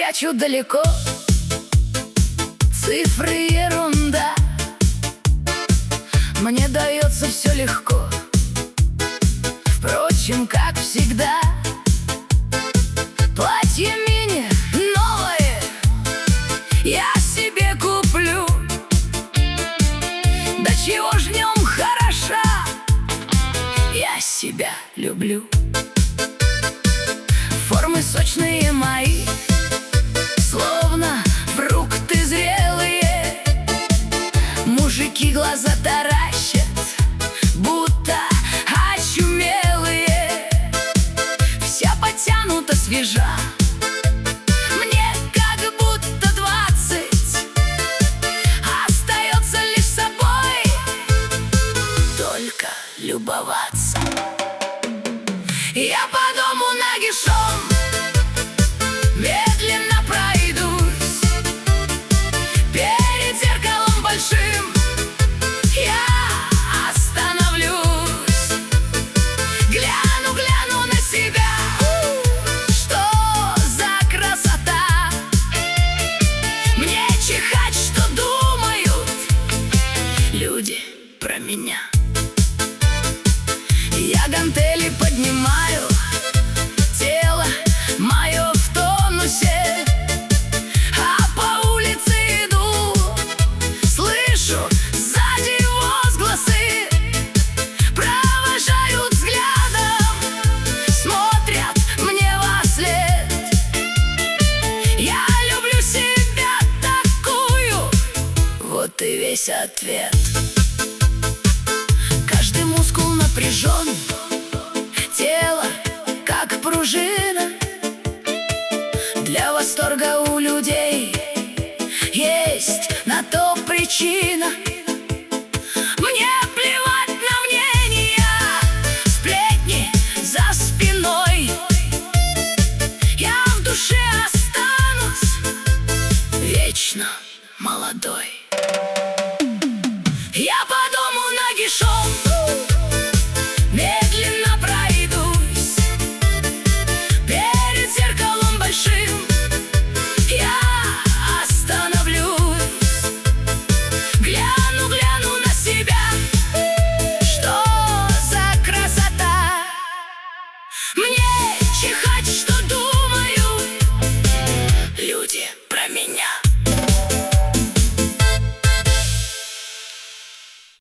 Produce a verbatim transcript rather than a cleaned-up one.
прячу далеко. Цифры — ерунда, мне дается все легко. Впрочем, как всегда, платье мини новое я себе куплю. Да чего ж в нем хороша, я себя люблю. Формы сочные мои, словно фрукты зрелые. Мужики глаза таращат, будто очумелые. Вся подтянута, свежа, мне как будто двадцать. Остается лишь собой только любоваться. Я по дому нагишом медленно пройдусь. Перед зеркалом большим я остановлюсь. Гляну, гляну на себя, что за красота. Мне чихать, что думают люди про меня. Я гантели поднимаю, тело мое в тонусе, а по улице иду, слышу сзади возгласы. Провожают взглядом, смотрят мне вослед. Я люблю себя такую, вот и весь ответ. Каждый мускул напряжен, тело как пружина. Для восторга у людей есть на то причина. Мне плевать на мнения, сплетни за спиной. Я в душе останусь вечно молодой. Я по дому нагишом медленно пройдусь. Перед зеркалом большим я остановлюсь. Гляну, гляну на себя, что за красота. Мне чихать, что думают люди про меня.